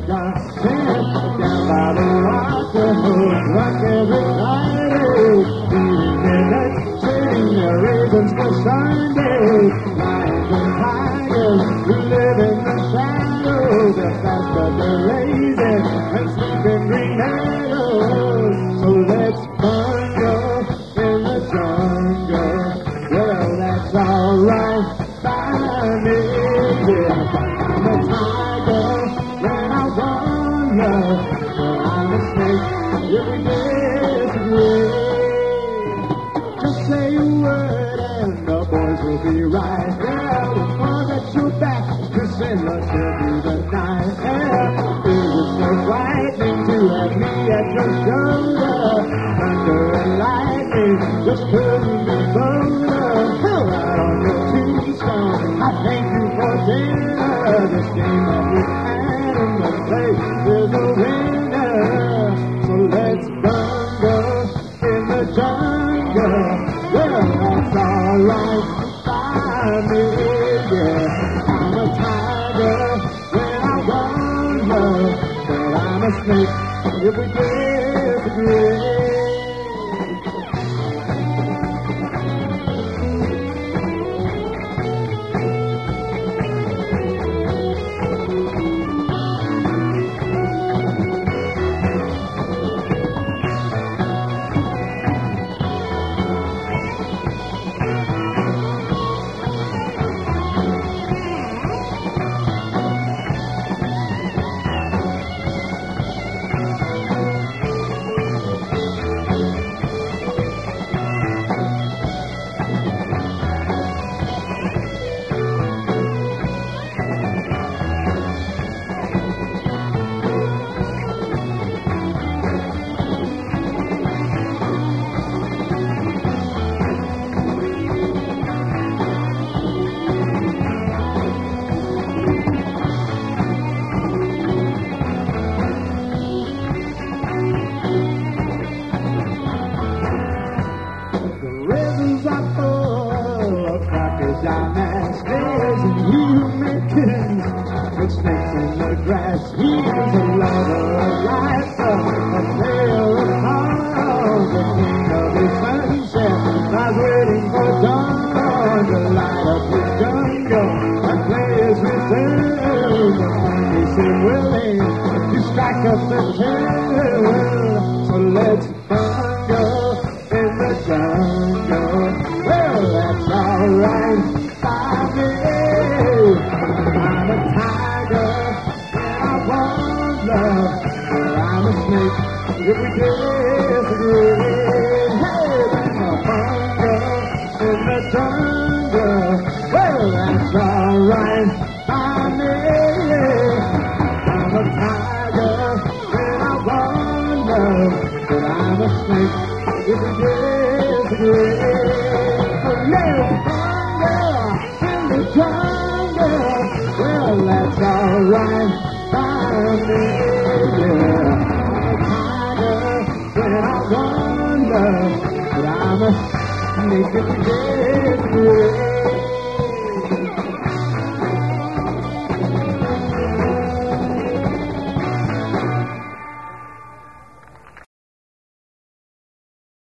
dancing down by the water, rock every Friday, eating midnight, sitting there ravens for Sunday. Lions and tigers who live in the shadows, they're fast but they're lazy and sleep in green meadows. So let's bungle in the jungle. Well, that's alright by me. Yeah, I'm a tiger when I wander, but I'm a snake if we disagree. Just say a word and the boys will be right there. We'll forget your back to send us through the night. Yeah, it was so frightening to have me at your shoulder. Thunder and lightning just couldn't be bolder. Hell, right on your tombstone, I thank you for dinner. This game that we animals play is a winner. So let's bungle in the jungle. Well, that's alright by me. Yeah, I'm a tiger when I wander, but I'm a snake if we disagree. Make it